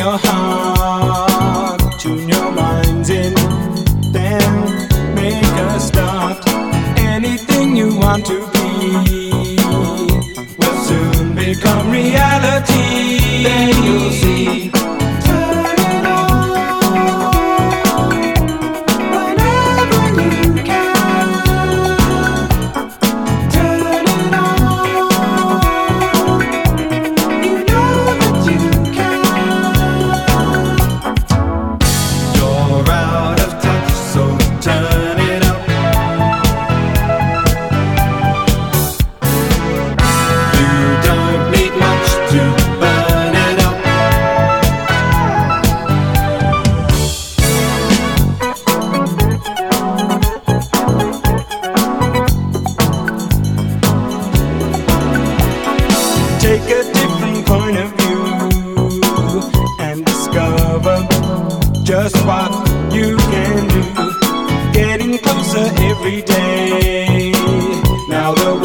your heart, tune your minds in, then make a start. Anything you want to be will soon become reality. Then you'll see. Turn it on whenever you can. Turn it on. You know that you can. You're out of touch, so turn it up. You don't need much to burn it up. Take a different point of view and discover just what you can do. Getting closer every day. Now the